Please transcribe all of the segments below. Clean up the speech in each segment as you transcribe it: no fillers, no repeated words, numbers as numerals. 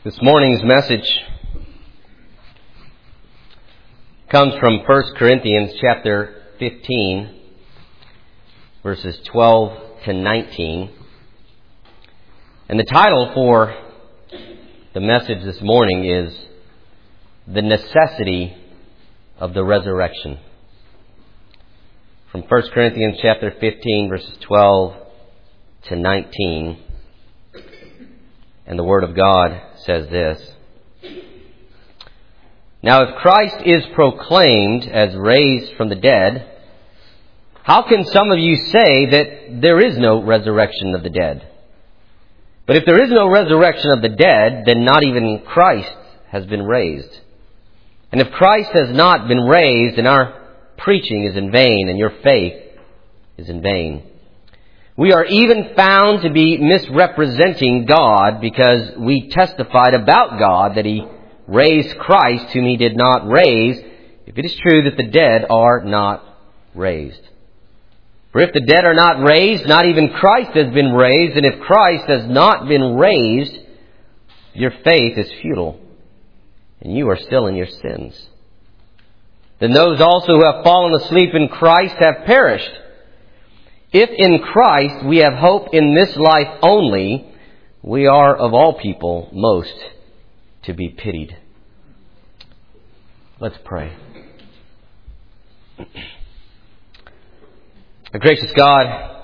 This morning's message comes from 1 Corinthians chapter 15, verses 12 to 19. And the title for the message this morning is The Necessity of the Resurrection. From 1 Corinthians chapter 15, verses 12 to 19. And the Word of God says this: Now if Christ is proclaimed as raised from the dead, how can some of you say that there is no resurrection of the dead? But if there is no resurrection of the dead, then not even Christ has been raised. And if Christ has not been raised, then our preaching is in vain, and your faith is in vain. We are even found to be misrepresenting God because we testified about God that He raised Christ whom He did not raise, if it is true that the dead are not raised. For if the dead are not raised, not even Christ has been raised. And if Christ has not been raised, your faith is futile, and you are still in your sins. Then those also who have fallen asleep in Christ have perished. If in Christ we have hope in this life only, we are of all people most to be pitied. Let's pray. Our gracious God,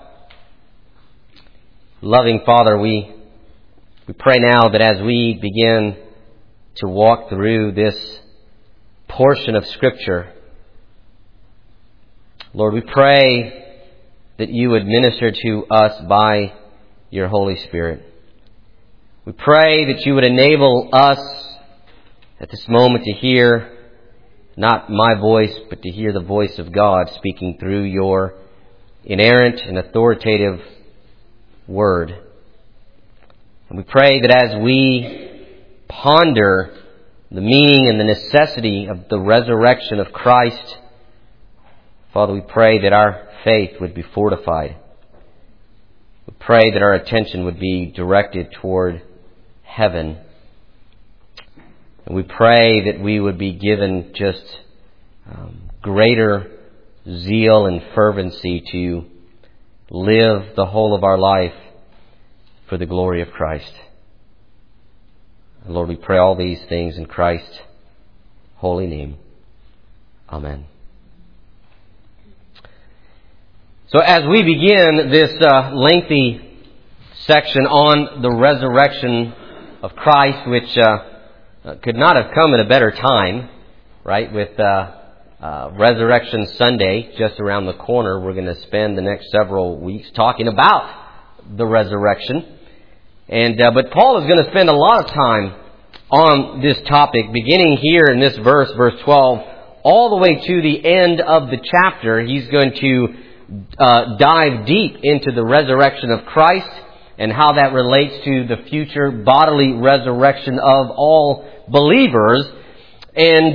loving Father, we pray now that as we begin to walk through this portion of Scripture, Lord, we pray that you would minister to us by your Holy Spirit. We pray that you would enable us at this moment to hear not my voice, but to hear the voice of God speaking through your inerrant and authoritative word. And we pray that as we ponder the meaning and the necessity of the resurrection of Christ, Father, we pray that our faith would be fortified. We pray that our attention would be directed toward heaven. And we pray that we would be given just greater zeal and fervency to live the whole of our life for the glory of Christ. And Lord, we pray all these things in Christ's holy name. Amen. So as we begin this lengthy section on the resurrection of Christ, which could not have come at a better time, right? With Resurrection Sunday just around the corner, we're going to spend the next several weeks talking about the resurrection. But Paul is going to spend a lot of time on this topic, beginning here in this verse 12, all the way to the end of the chapter. He's going to dive deep into the resurrection of Christ and how that relates to the future bodily resurrection of all believers. And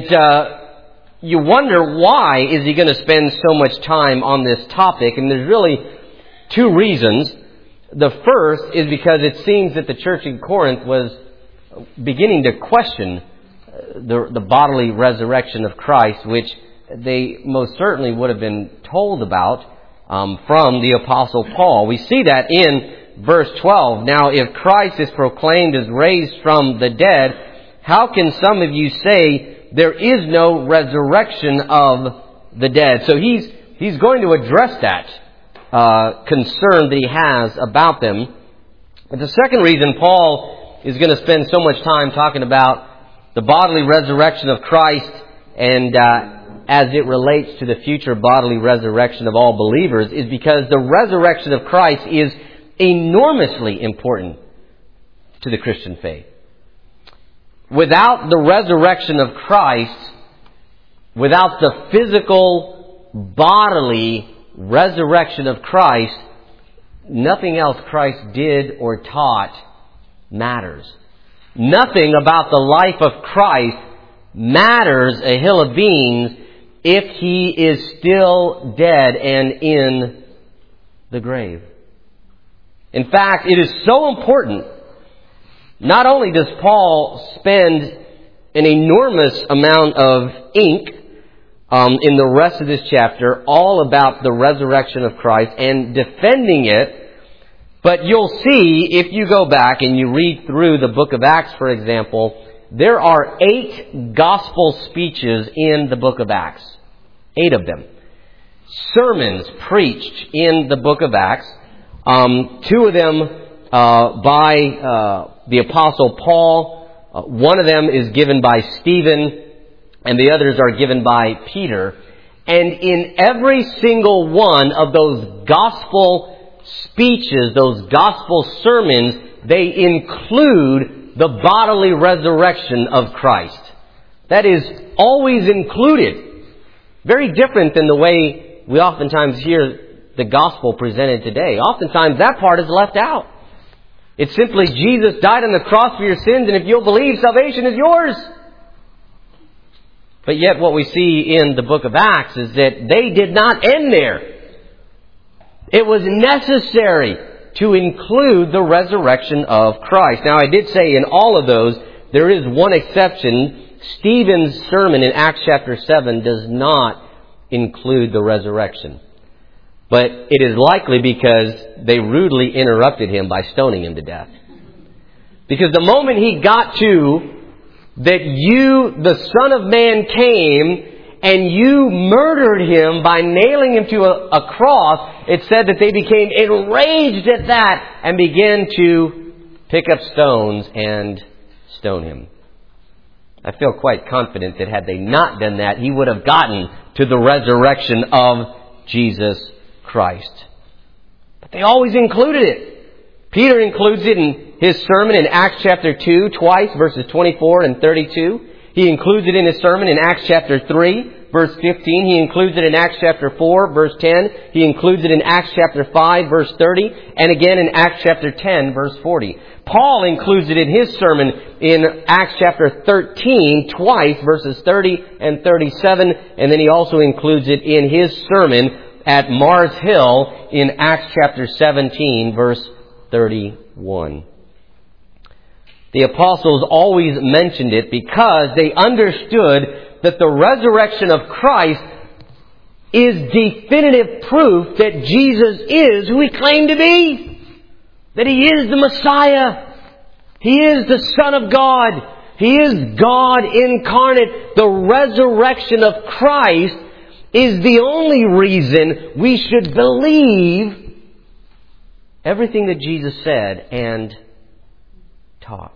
you wonder, why is he going to spend so much time on this topic? And there's really two reasons. The first is because it seems that the church in Corinth was beginning to question the bodily resurrection of Christ, which they most certainly would have been told about from the Apostle Paul. We see that in verse 12. Now, if Christ is proclaimed as raised from the dead, how can some of you say there is no resurrection of the dead? So he's going to address that concern that he has about them. But the second reason Paul is going to spend so much time talking about the bodily resurrection of Christ and as it relates to the future bodily resurrection of all believers is because the resurrection of Christ is enormously important to the Christian faith. Without the resurrection of Christ, without the physical, bodily resurrection of Christ, nothing else Christ did or taught matters. Nothing about the life of Christ matters a hill of beans if He is still dead and in the grave. In fact, it is so important not only does Paul spend an enormous amount of ink in the rest of this chapter all about the resurrection of Christ and defending it, but you'll see if you go back and you read through the book of Acts, for example, there are 8 gospel speeches in the book of Acts. 8 of them. Sermons preached in the book of Acts. 2 of them by the Apostle Paul. One of them is given by Stephen, and the others are given by Peter. And in every single one of those gospel speeches, those gospel sermons, they include the bodily resurrection of Christ. That is always included. Very different than the way we oftentimes hear the gospel presented today. Oftentimes that part is left out. It's simply Jesus died on the cross for your sins, and if you'll believe, salvation is yours. But yet what we see in the book of Acts is that they did not end there. It was necessary to include the resurrection of Christ. Now, I did say in all of those, there is one exception. Stephen's sermon in Acts chapter 7 does not include the resurrection. But it is likely because they rudely interrupted him by stoning him to death. Because the moment he got to that you, the Son of Man, came and you murdered him by nailing him to a cross, it said that they became enraged at that and began to pick up stones and stone him. I feel quite confident that had they not done that, he would have gotten to the resurrection of Jesus Christ. But they always included it. Peter includes it in his sermon in Acts chapter 2 twice, verses 24 and 32. He includes it in his sermon in Acts chapter 3, verse 15. He includes it in Acts chapter 4, verse 10. He includes it in Acts chapter 5, verse 30. And again in Acts chapter 10, verse 40. Paul includes it in his sermon in Acts chapter 13 twice, verses 30 and 37. And then he also includes it in his sermon at Mars Hill in Acts chapter 17, verse 31. The apostles always mentioned it because they understood that the resurrection of Christ is definitive proof that Jesus is who He claimed to be. That He is the Messiah. He is the Son of God. He is God incarnate. The resurrection of Christ is the only reason we should believe everything that Jesus said and taught.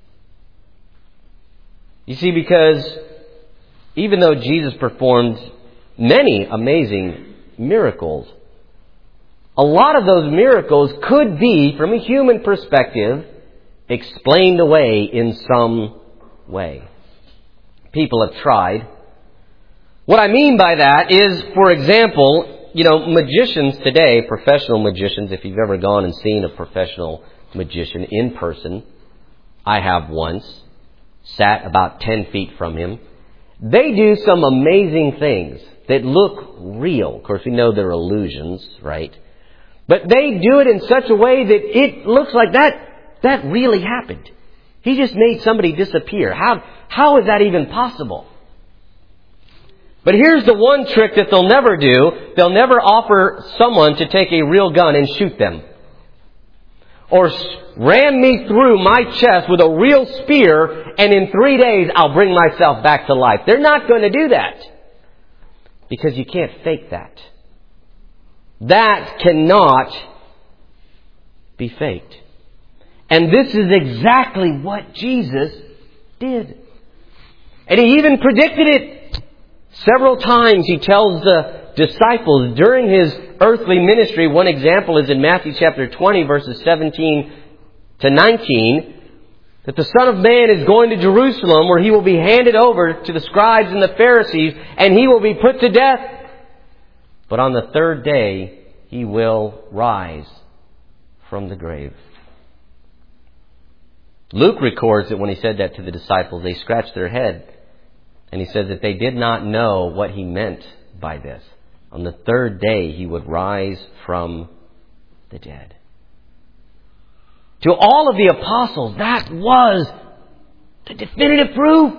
You see, because even though Jesus performed many amazing miracles, a lot of those miracles could be, from a human perspective, explained away in some way. People have tried. What I mean by that is, for example, magicians today, professional magicians, if you've ever gone and seen a professional magician in person, I have once, sat about 10 feet from him. They do some amazing things that look real. Of course, we know they're illusions, right? But they do it in such a way that it looks like that really happened. He just made somebody disappear. How is that even possible? But here's the one trick that they'll never do. They'll never offer someone to take a real gun and shoot them. Or ram me through my chest with a real spear, and in 3 days I'll bring myself back to life. They're not going to do that. Because you can't fake that. That cannot be faked. And this is exactly what Jesus did. And He even predicted it. Several times He tells the disciples during His earthly ministry, one example is in Matthew chapter 20, verses 17 to 19, that the Son of Man is going to Jerusalem where He will be handed over to the scribes and the Pharisees and He will be put to death. But on the third day, He will rise from the grave. Luke records that when He said that to the disciples, they scratched their head. And he says that they did not know what He meant by this. On the third day, He would rise from the dead. To all of the apostles, that was the definitive proof.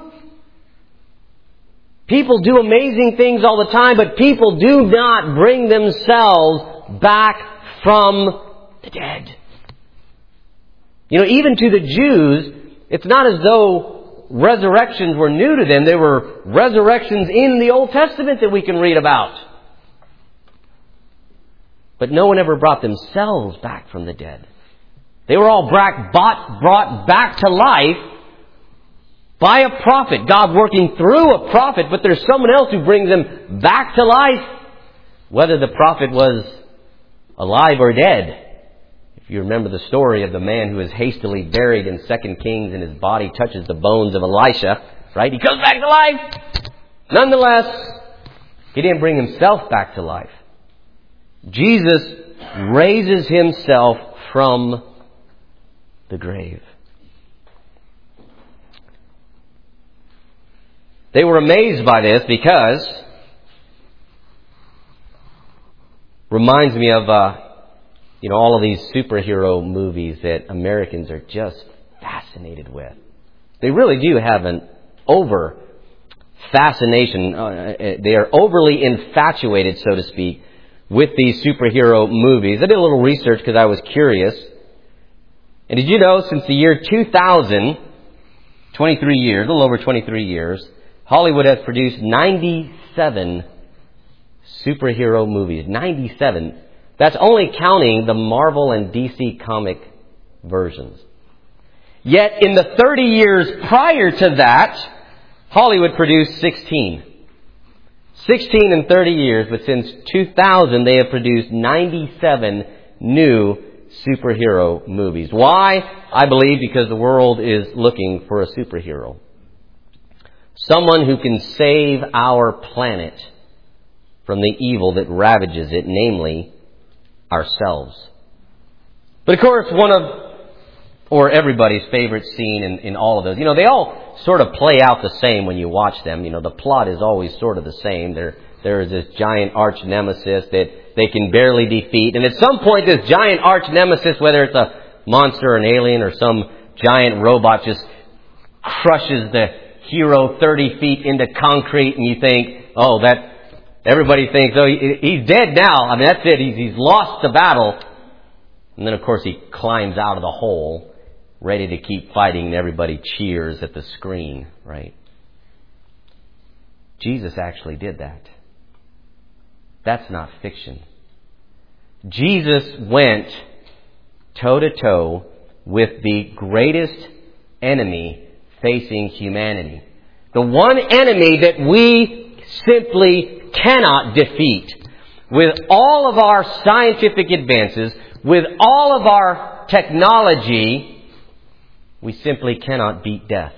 People do amazing things all the time, but people do not bring themselves back from the dead. You know, even to the Jews, it's not as though resurrections were new to them. There were resurrections in the Old Testament that we can read about. But no one ever brought themselves back from the dead. They were all brought back to life by a prophet. God working through a prophet, but there's someone else who brings them back to life, whether the prophet was alive or dead. If you remember the story of the man who is hastily buried in 2 Kings and his body touches the bones of Elisha, right? He comes back to life. Nonetheless, he didn't bring himself back to life. Jesus raises himself from the grave. They were amazed by this because reminds me of all of these superhero movies that Americans are just fascinated with. They really do have an over fascination. They are overly infatuated, so to speak, with these superhero movies. I did a little research because I was curious. And did you know, since the year 2000, 23 years, a little over 23 years, Hollywood has produced 97 superhero movies. 97. That's only counting the Marvel and DC comic versions. Yet in the 30 years prior to that, Hollywood produced 16. 16 in 30 years, but since 2000 they have produced 97 new superhero movies. Why? I believe because the world is looking for a superhero. Someone who can save our planet from the evil that ravages it, namely ourselves. But of course, everybody's favorite scene in all of those, they all sort of play out the same when you watch them. The plot is always sort of the same. There is this giant arch nemesis that they can barely defeat. And at some point, this giant arch nemesis, whether it's a monster or an alien or some giant robot, just crushes the hero 30 feet into concrete, and you think, everybody thinks, he's dead now. I mean, that's it. He's lost the battle. And then, of course, he climbs out of the hole, ready to keep fighting, and everybody cheers at the screen, right? Jesus actually did that. That's not fiction. Jesus went toe-to-toe with the greatest enemy facing humanity. The one enemy that we simply cannot defeat. With all of our scientific advances, with all of our technology, we simply cannot beat death.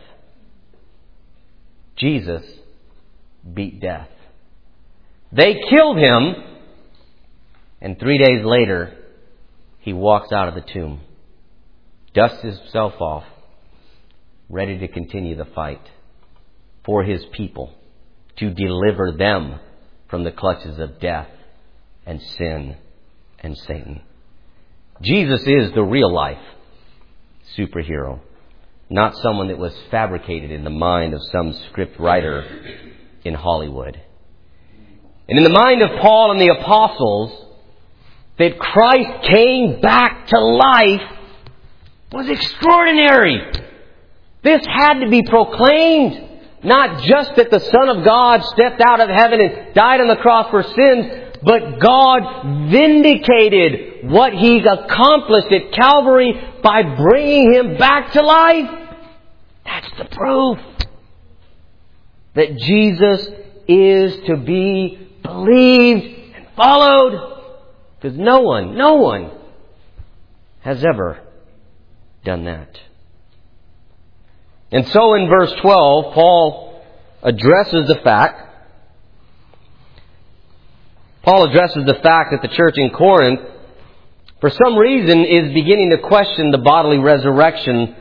Jesus beat death. They killed him, and 3 days later, he walks out of the tomb, dusts himself off, ready to continue the fight for his people, to deliver them from the clutches of death and sin and Satan. Jesus is the real life superhero, not someone that was fabricated in the mind of some script writer in Hollywood. And in the mind of Paul and the apostles, that Christ came back to life was extraordinary. This had to be proclaimed. Not just that the Son of God stepped out of heaven and died on the cross for sins, but God vindicated what He's accomplished at Calvary by bringing Him back to life. That's the proof that Jesus is to be believed and followed. Because no one has ever done that. And so in verse 12, Paul addresses the fact that the church in Corinth, for some reason, is beginning to question the bodily resurrection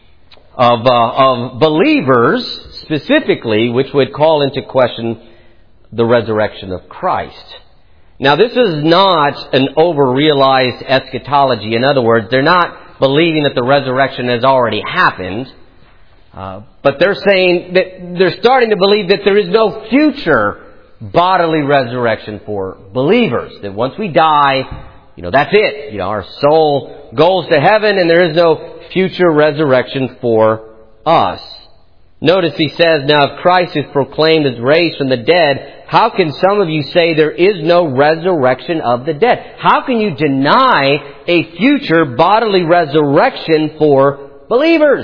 of believers, specifically, which would call into question the resurrection of Christ. Now, this is not an over-realized eschatology. In other words, they're not believing that the resurrection has already happened. But they're saying that they're starting to believe that there is no future bodily resurrection for believers. That once we die, that's it. Our soul goes to heaven and there is no future resurrection for us. Notice he says, now if Christ is proclaimed as raised from the dead, how can some of you say there is no resurrection of the dead? How can you deny a future bodily resurrection for believers?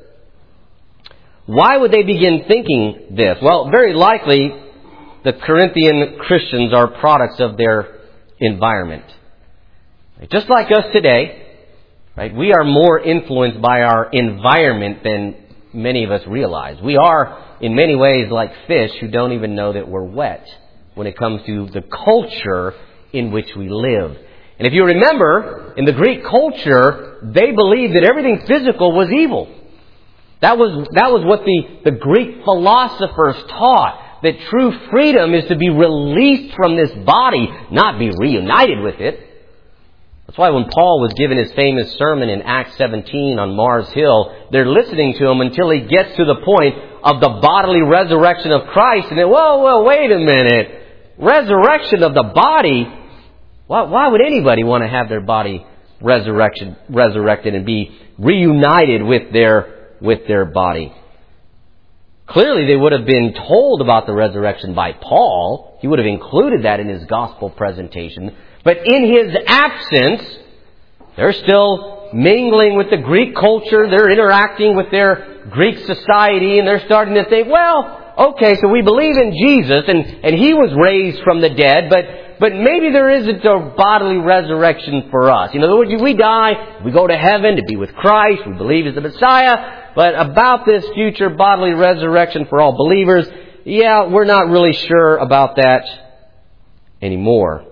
Why would they begin thinking this? Well, very likely the Corinthian Christians are products of their environment. Just like us today, right? We are more influenced by our environment than many of us realize. We are, in many ways, like fish who don't even know that we're wet when it comes to the culture in which we live. And if you remember, in the Greek culture, they believed that everything physical was evil. That was what the Greek philosophers taught, that true freedom is to be released from this body, not be reunited with it. That's why when Paul was given his famous sermon in Acts 17 on Mars Hill, they're listening to him until he gets to the point of the bodily resurrection of Christ. And then, whoa, wait a minute. Resurrection of the body? Why would anybody want to have their body resurrected and be reunited with their body? Clearly, they would have been told about the resurrection by Paul. He would have included that in his gospel presentation. But in his absence, they're still mingling with the Greek culture. They're interacting with their Greek society, and they're starting to think, well, okay, so we believe in Jesus, and He was raised from the dead, but maybe there isn't a bodily resurrection for us. We die, we go to heaven to be with Christ, we believe He's the Messiah, but about this future bodily resurrection for all believers, we're not really sure about that anymore.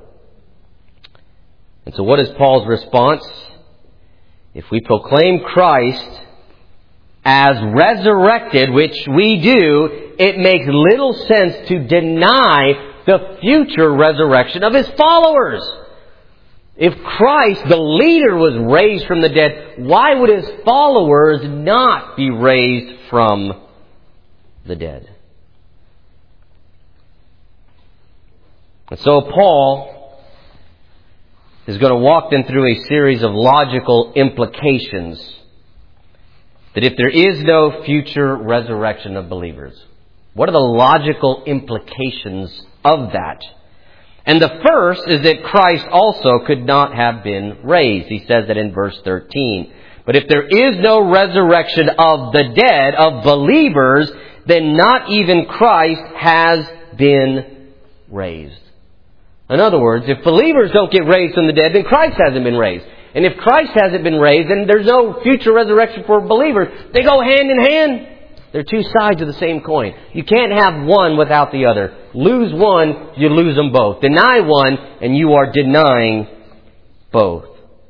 And so what is Paul's response? If we proclaim Christ as resurrected, which we do, it makes little sense to deny the future resurrection of His followers. If Christ, the leader, was raised from the dead, why would His followers not be raised from the dead? And so Paul is going to walk them through a series of logical implications that if there is no future resurrection of believers, what are the logical implications of that? And the first is that Christ also could not have been raised. He says that in verse 13. But if there is no resurrection of the dead, of believers, then not even Christ has been raised. In other words, if believers don't get raised from the dead, then Christ hasn't been raised. And if Christ hasn't been raised, then there's no future resurrection for believers. They go hand in hand. They're two sides of the same coin. You can't have one without the other. Lose one, you lose them both. Deny one, and you are denying both.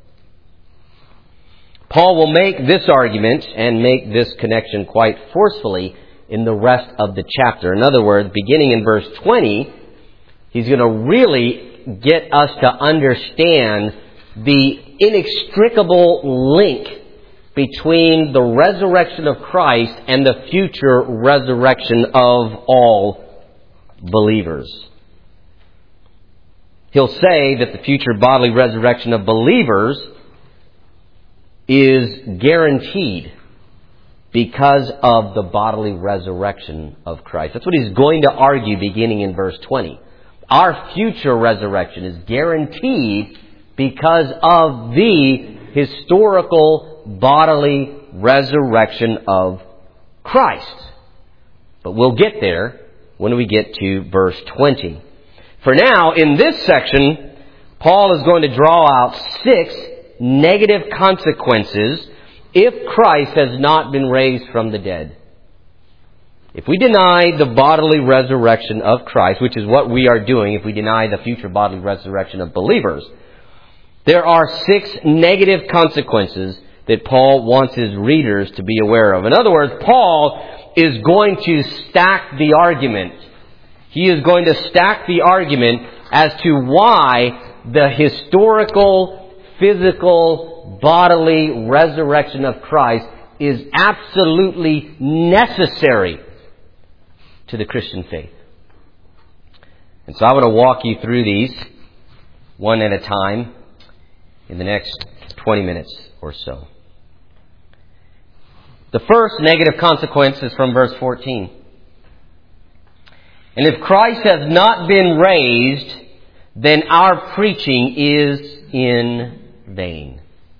Paul will make this argument and make this connection quite forcefully in the rest of the chapter. In other words, beginning in verse 20, he's going to really get us to understand the inextricable link between the resurrection of Christ and the future resurrection of all believers. He'll say that the future bodily resurrection of believers is guaranteed because of the bodily resurrection of Christ. That's what he's going to argue beginning in verse 20. Our future resurrection is guaranteed because of the historical bodily resurrection of Christ. But we'll get there when we get to verse 20. For now, in this section, Paul is going to draw out 6 negative consequences if Christ has not been raised from the dead. If we deny the bodily resurrection of Christ, which is what we are doing if we deny the future bodily resurrection of believers, there are 6 negative consequences that Paul wants his readers to be aware of. In other words, Paul is going to stack the argument. He is going to stack the argument as to why the historical, physical physical, bodily resurrection of Christ is absolutely necessary to the Christian faith. And so I want to walk you through these one at a time in the next 20 minutes or so. The first negative consequence is from verse 14. And if Christ has not been raised, then our preaching is in vain.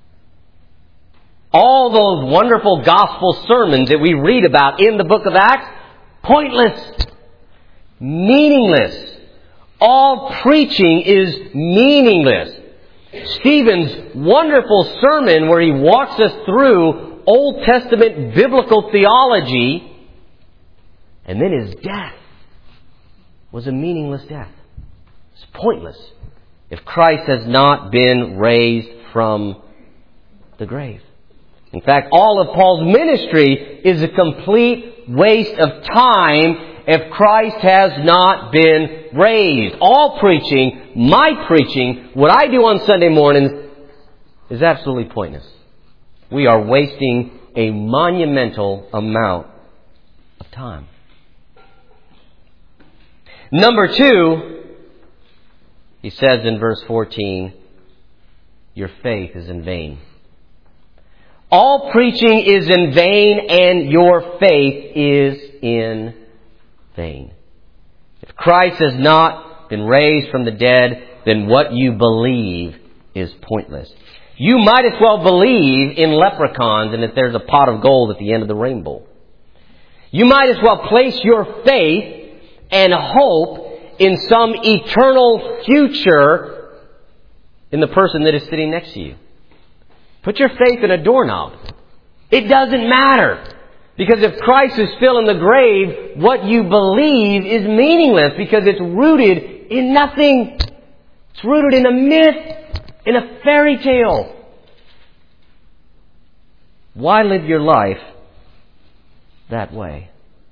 All those wonderful gospel sermons that we read about in the book of Acts, pointless, meaningless. All preaching is meaningless. Stephen's wonderful sermon where he walks us through Old Testament biblical theology, and then his death was a meaningless death. It's pointless if Christ has not been raised from the grave. In fact, all of Paul's ministry is a complete waste of time if Christ has not been raised. All preaching, my preaching, what I do on Sunday mornings is absolutely pointless. We are wasting a monumental amount of time. Number 2, he says in verse 14, your faith is in vain. All preaching is in vain and your faith is in vain. If Christ has not been raised from the dead, then what you believe is pointless. You might as well believe in leprechauns and that there's a pot of gold at the end of the rainbow. You might as well place your faith and hope in some eternal future in the person that is sitting next to you. Put your faith in a doorknob. It doesn't matter. Because if Christ is still in the grave, what you believe is meaningless because it's rooted in nothing. It's rooted in a myth, in a fairy tale. Why live your life that way?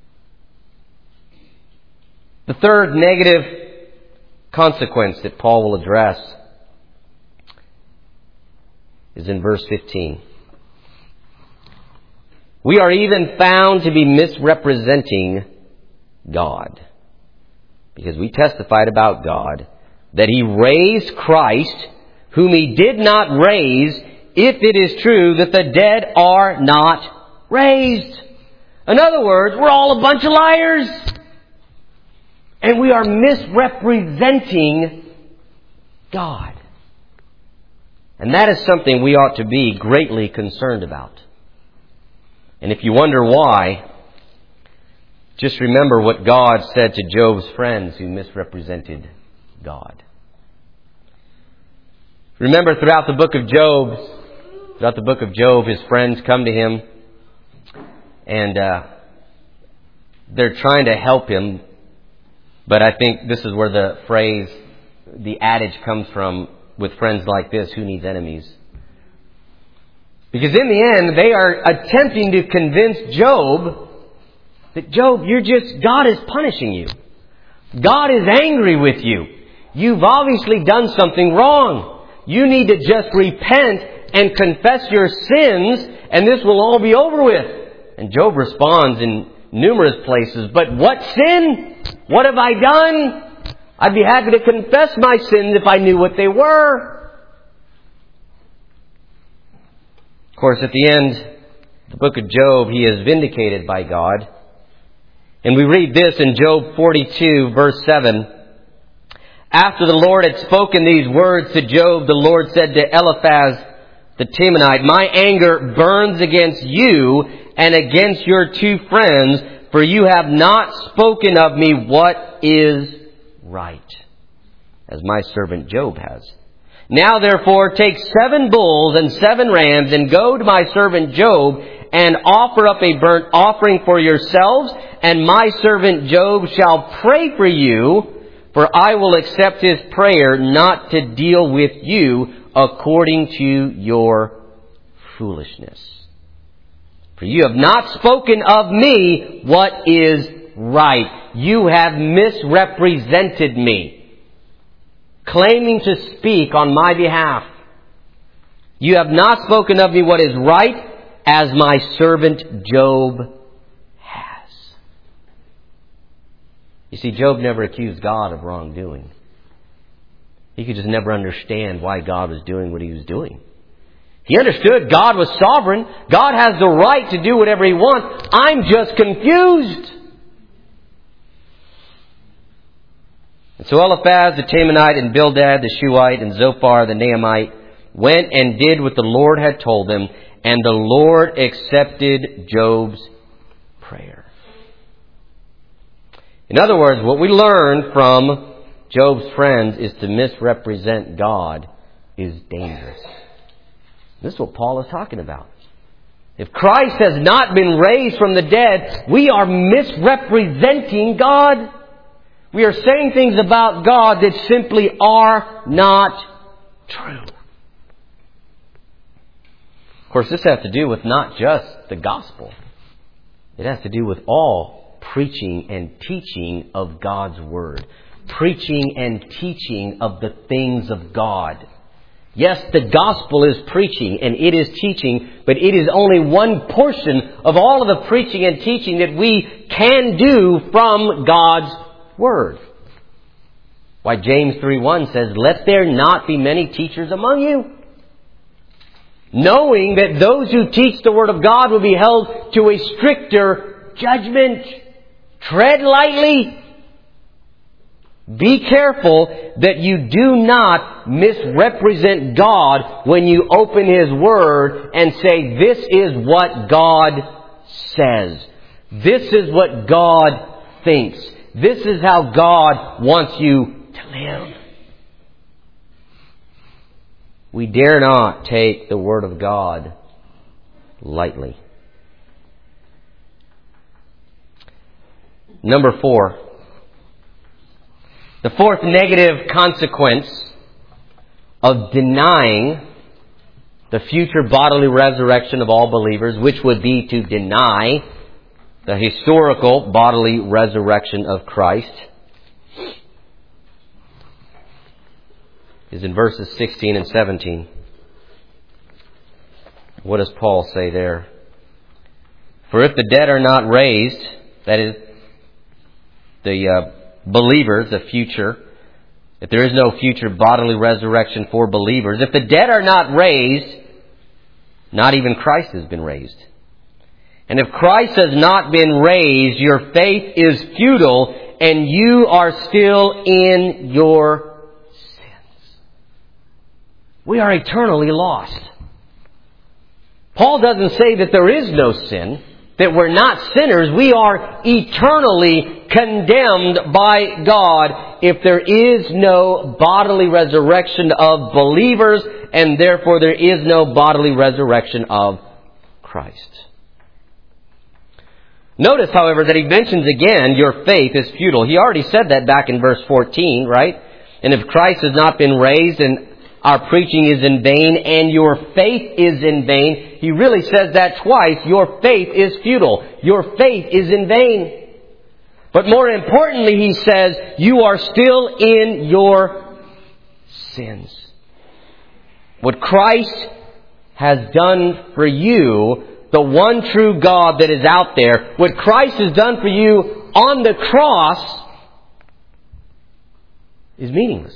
The third negative consequence that Paul will address is in verse 15. We are even found to be misrepresenting God, because we testified about God that He raised Christ, whom He did not raise, if it is true that the dead are not raised. In other words, we're all a bunch of liars. And we are misrepresenting God. And that is something we ought to be greatly concerned about. And if you wonder why, just remember what God said to Job's friends who misrepresented God. Remember throughout the book of Job, his friends come to him and they're trying to help him. But I think this is where the phrase, the adage comes from with friends like this, who needs enemies? Because in the end, they are attempting to convince Job that, Job, God is punishing you. God is angry with you. You've obviously done something wrong. You need to just repent and confess your sins, and this will all be over with. And Job responds in numerous places, but what sin? What have I done? I'd be happy to confess my sins if I knew what they were. Of course, at the end of the book of Job, he is vindicated by God. And we read this in Job 42, verse 7. After the Lord had spoken these words to Job, the Lord said to Eliphaz the Temanite, my anger burns against you and against your two friends, for you have not spoken of me what is right, as my servant Job has. Now therefore take 7 bulls and 7 rams and go to my servant Job and offer up a burnt offering for yourselves, and my servant Job shall pray for you, for I will accept his prayer not to deal with you according to your foolishness. For you have not spoken of me what is right. You have misrepresented me, claiming to speak on my behalf. You have not spoken of me what is right, as my servant Job has. You see, Job never accused God of wrongdoing. He could just never understand why God was doing what He was doing. He understood God was sovereign. God has the right to do whatever He wants. I'm just confused. And so Eliphaz the Temanite and Bildad the Shuhite and Zophar the Naamite went and did what the Lord had told them, and the Lord accepted Job's prayer. In other words, what we learn from Job's friends is to misrepresent God is dangerous. This is what Paul is talking about. If Christ has not been raised from the dead, we are misrepresenting God. We are saying things about God that simply are not true. Of course, this has to do with not just the gospel. It has to do with all preaching and teaching of God's Word. Preaching and teaching of the things of God. Yes, the gospel is preaching and it is teaching, but it is only one portion of all of the preaching and teaching that we can do from God's Word. Why James 3:1 says, "Let there not be many teachers among you, knowing that those who teach the Word of God will be held to a stricter judgment. Tread lightly. Be careful that you do not misrepresent God when you open His Word and say, this is what God says. This is what God thinks. This is how God wants you to live." We dare not take the Word of God lightly. Number 4. The fourth negative consequence of denying the future bodily resurrection of all believers, which would be to deny the historical bodily resurrection of Christ, is in verses 16 and 17. What does Paul say there? "For if the dead are not raised," that is, the believers, the future, if there is no future bodily resurrection for believers, if the dead are not raised, not even Christ has been raised. And if Christ has not been raised, your faith is futile and you are still in your sins. We are eternally lost. Paul doesn't say that there is no sin, that we're not sinners. We are eternally condemned by God if there is no bodily resurrection of believers, and therefore there is no bodily resurrection of Christ. Notice, however, that he mentions again, your faith is futile. He already said that back in verse 14, right? And if Christ has not been raised and our preaching is in vain and your faith is in vain. He really says that twice. Your faith is futile. Your faith is in vain. But more importantly, he says, you are still in your sins. What Christ has done for you, the one true God that is out there, what Christ has done for you on the cross is meaningless.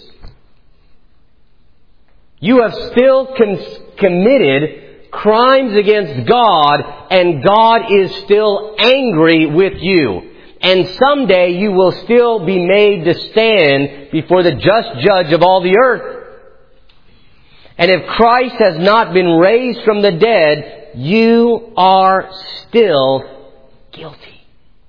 You have still committed crimes against God, and God is still angry with you. And someday you will still be made to stand before the just judge of all the earth. And if Christ has not been raised from the dead, you are still guilty.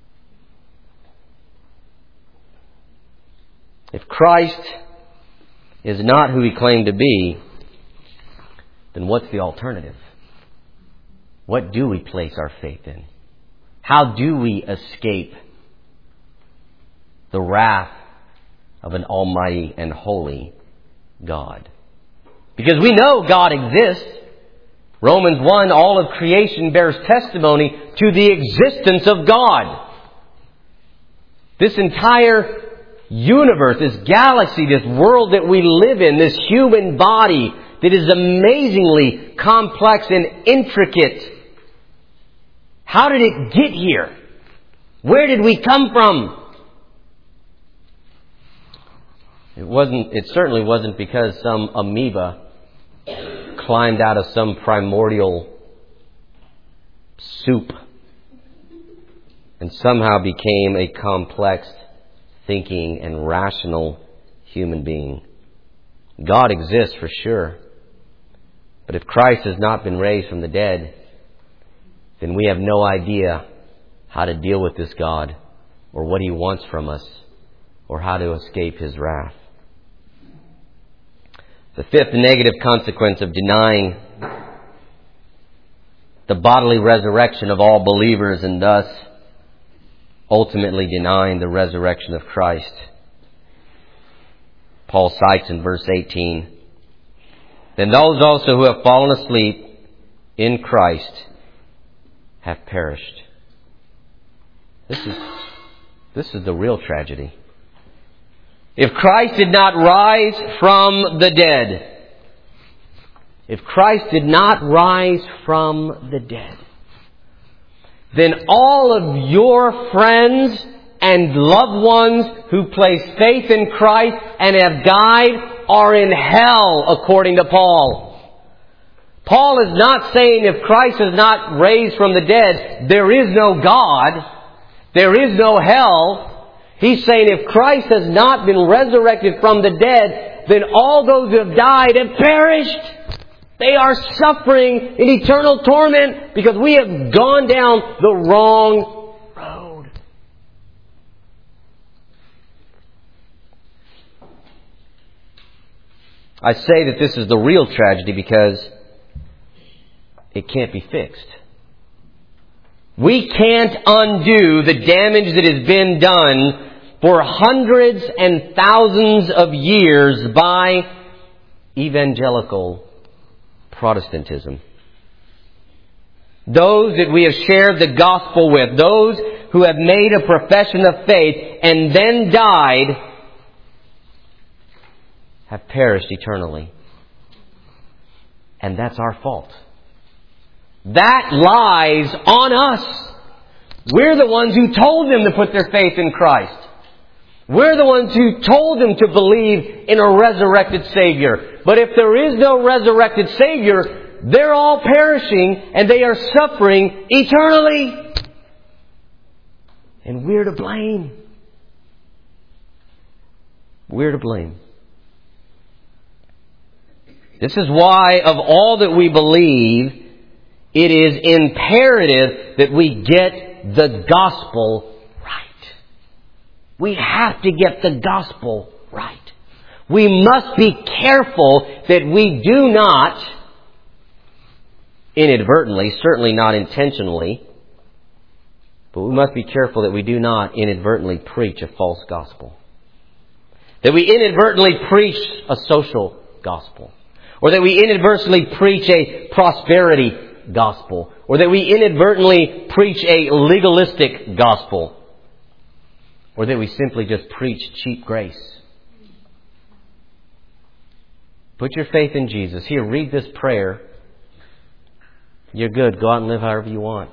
If Christ is not who He claimed to be, then what's the alternative? What do we place our faith in? How do we escape the wrath of an almighty and holy God? Because we know God exists. Romans 1, all of creation bears testimony to the existence of God. This entire universe, this galaxy, this world that we live in, this human body that is amazingly complex and intricate. How did it get here? Where did we come from? It certainly wasn't because some amoeba climbed out of some primordial soup and somehow became a complex, thinking and rational human being. God exists for sure. But if Christ has not been raised from the dead, then we have no idea how to deal with this God, or what He wants from us, or how to escape His wrath. The fifth negative consequence of denying the bodily resurrection of all believers, and thus ultimately denying the resurrection of Christ, Paul cites in verse 18, "Then those also who have fallen asleep in Christ have perished." This is the real tragedy. If Christ did not rise from the dead, then all of your friends and loved ones who place faith in Christ and have died are in hell, according to Paul. Paul is not saying if Christ is not raised from the dead, there is no God, there is no hell. He's saying if Christ has not been resurrected from the dead, then all those who have died have perished. They are suffering in eternal torment because we have gone down the wrong road. I say that this is the real tragedy because it can't be fixed. We can't undo the damage that has been done for hundreds and thousands of years by evangelical Protestantism. Those that we have shared the gospel with, those who have made a profession of faith and then died, have perished eternally. And that's our fault. That lies on us. We're the ones who told them to put their faith in Christ. We're the ones who told them to believe in a resurrected Savior. But if there is no resurrected Savior, they're all perishing and they are suffering eternally. And we're to blame. We're to blame. This is why, of all that we believe, it is imperative that we get the gospel right. We have to get the gospel right. We must be careful that we do not, inadvertently, certainly not intentionally, but we must be careful that we do not inadvertently preach a false gospel. That we inadvertently preach a social gospel. Or that we inadvertently preach a prosperity gospel. Or that we inadvertently preach a legalistic gospel. Or that we simply just preach cheap grace. Put your faith in Jesus. Here, read this prayer. You're good. Go out and live however you want.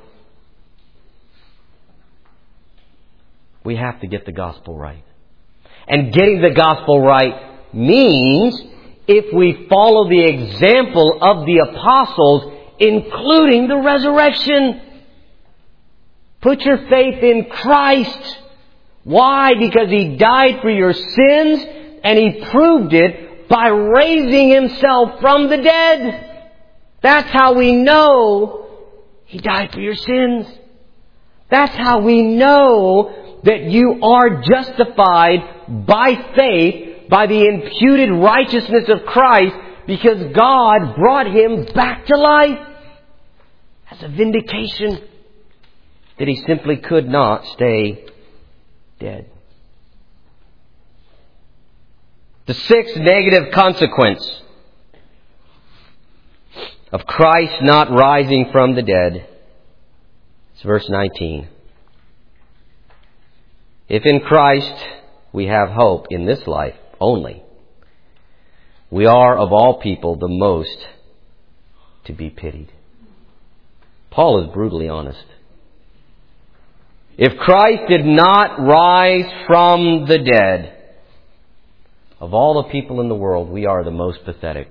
We have to get the gospel right. And getting the gospel right means if we follow the example of the apostles, including the resurrection. Put your faith in Christ. Why? Because He died for your sins and He proved it by raising Himself from the dead. That's how we know He died for your sins. That's how we know that you are justified by faith, by the imputed righteousness of Christ, because God brought Him back to life as a vindication that He simply could not stay dead. The sixth negative consequence of Christ not rising from the dead is verse 19. If in Christ we have hope in this life only, we are of all people the most to be pitied. Paul is brutally honest. If Christ did not rise from the dead, of all the people in the world, we are the most pathetic.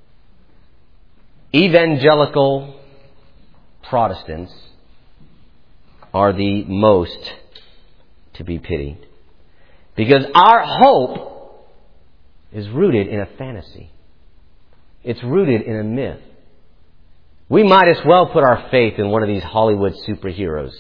Evangelical Protestants are the most to be pitied. Because our hope is rooted in a fantasy. It's rooted in a myth. We might as well put our faith in one of these Hollywood superheroes.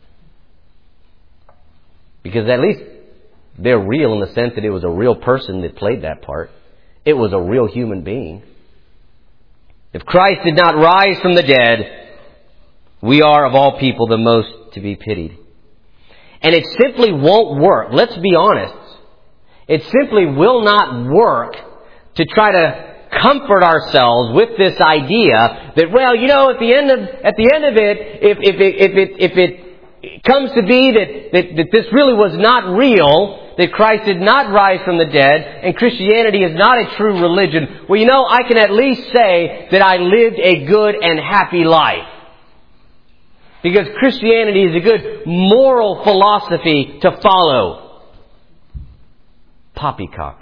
Because at least they're real in the sense that it was a real person that played that part. It was a real human being. If Christ did not rise from the dead, we are of all people the most to be pitied. And it simply won't work. Let's be honest. It simply will not work to try to comfort ourselves with this idea that, well, you know, at the end of it, if it comes to be that this really was not real, that Christ did not rise from the dead, and Christianity is not a true religion, well, you know, I can at least say that I lived a good and happy life. Because Christianity is a good moral philosophy to follow. Poppycock.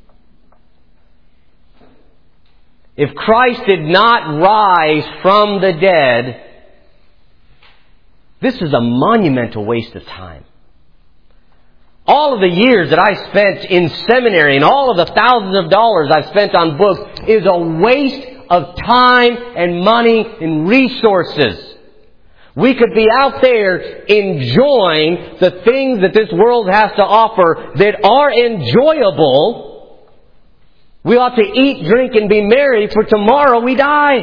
If Christ did not rise from the dead, this is a monumental waste of time. All of the years that I spent in seminary and all of the thousands of dollars I've spent on books is a waste of time and money and resources. We could be out there enjoying the things that this world has to offer that are enjoyable. We ought to eat, drink, and be merry, for tomorrow we die.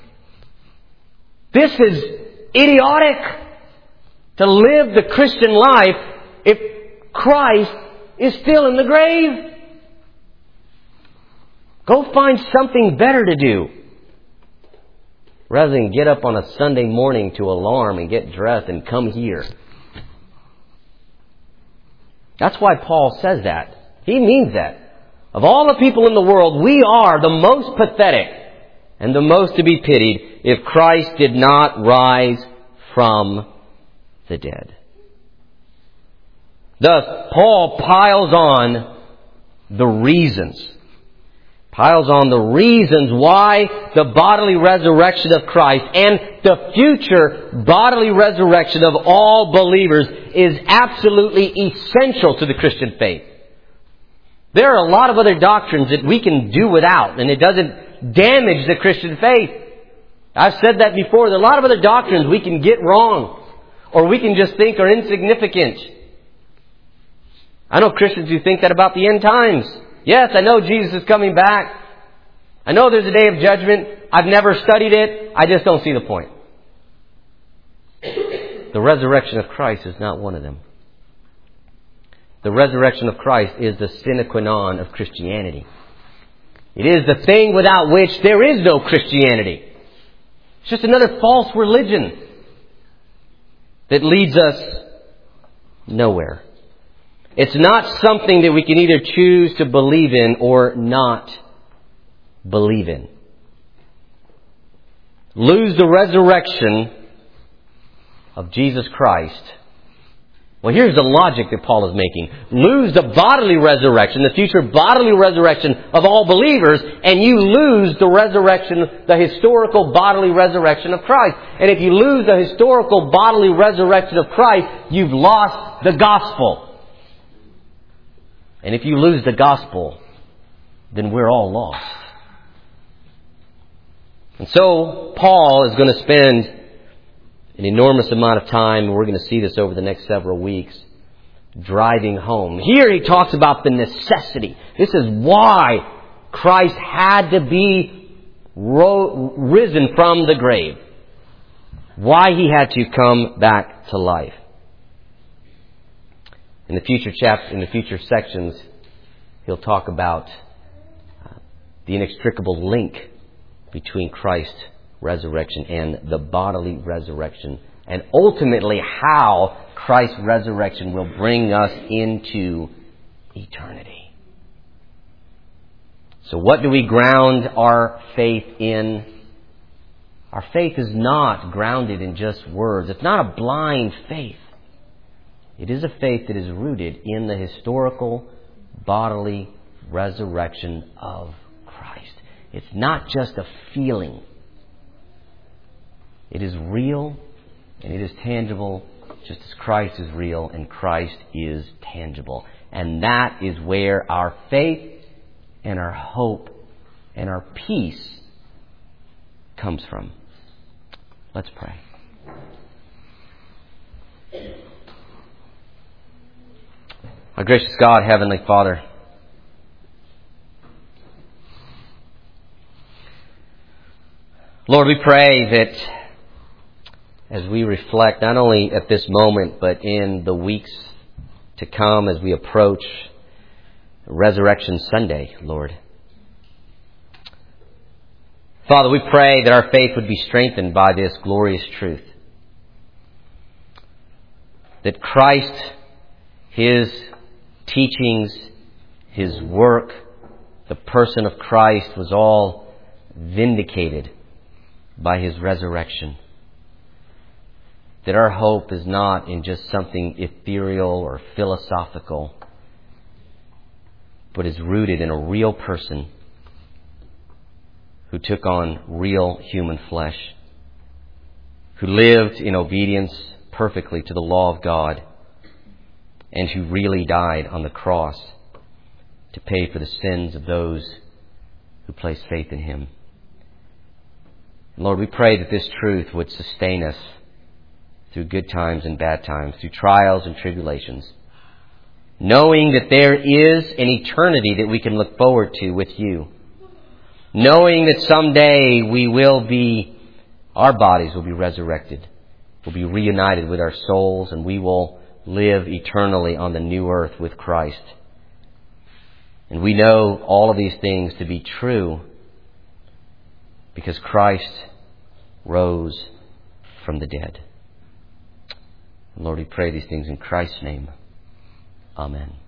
This is idiotic to live the Christian life if Christ is still in the grave. Go find something better to do, rather than get up on a Sunday morning to alarm and get dressed and come here. That's why Paul says that. He means that. Of all the people in the world, we are the most pathetic and the most to be pitied if Christ did not rise from the dead. Thus, Paul piles on the reasons why the bodily resurrection of Christ and the future bodily resurrection of all believers is absolutely essential to the Christian faith. There are a lot of other doctrines that we can do without, and it doesn't damage the Christian faith. I've said that before. There are a lot of other doctrines we can get wrong, or we can just think are insignificant. I know Christians who think that about the end times. Yes, I know Jesus is coming back. I know there's a day of judgment. I've never studied it. I just don't see the point. The resurrection of Christ is not one of them. The resurrection of Christ is the sine qua non of Christianity. It is the thing without which there is no Christianity. It's just another false religion that leads us nowhere. It's not something that we can either choose to believe in or not believe in. Lose the resurrection of Jesus Christ. Well, here's the logic that Paul is making. Lose the bodily resurrection, the future bodily resurrection of all believers, and you lose the resurrection, the historical bodily resurrection of Christ. And if you lose the historical bodily resurrection of Christ, you've lost the gospel. And if you lose the gospel, then we're all lost. And so, Paul is going to spend an enormous amount of time, and we're going to see this over the next several weeks, driving home. Here he talks about the necessity. This is why Christ had to be risen from the grave. Why he had to come back to life. In the future sections, he'll talk about the inextricable link between Christ's resurrection and the bodily resurrection, and ultimately how Christ's resurrection will bring us into eternity. So what do we ground our faith in? Our faith is not grounded in just words. It's not a blind faith. It is a faith that is rooted in the historical bodily resurrection of Christ. It's not just a feeling. It is real and it is tangible, just as Christ is real and Christ is tangible. And that is where our faith and our hope and our peace comes from. Let's pray. Our gracious God, Heavenly Father, Lord, we pray that as we reflect not only at this moment, but in the weeks to come as we approach Resurrection Sunday, Lord. Father, we pray that our faith would be strengthened by this glorious truth. That Christ, His teachings, His work, the person of Christ was all vindicated by His resurrection. That our hope is not in just something ethereal or philosophical, but is rooted in a real person who took on real human flesh, who lived in obedience perfectly to the law of God, and who really died on the cross to pay for the sins of those who place faith in Him. Lord, we pray that this truth would sustain us through good times and bad times, through trials and tribulations, knowing that there is an eternity that we can look forward to with You, knowing that someday our bodies will be resurrected, we'll be reunited with our souls, and we will live eternally on the new earth with Christ. And we know all of these things to be true because Christ rose from the dead. Lord, we pray these things in Christ's name. Amen.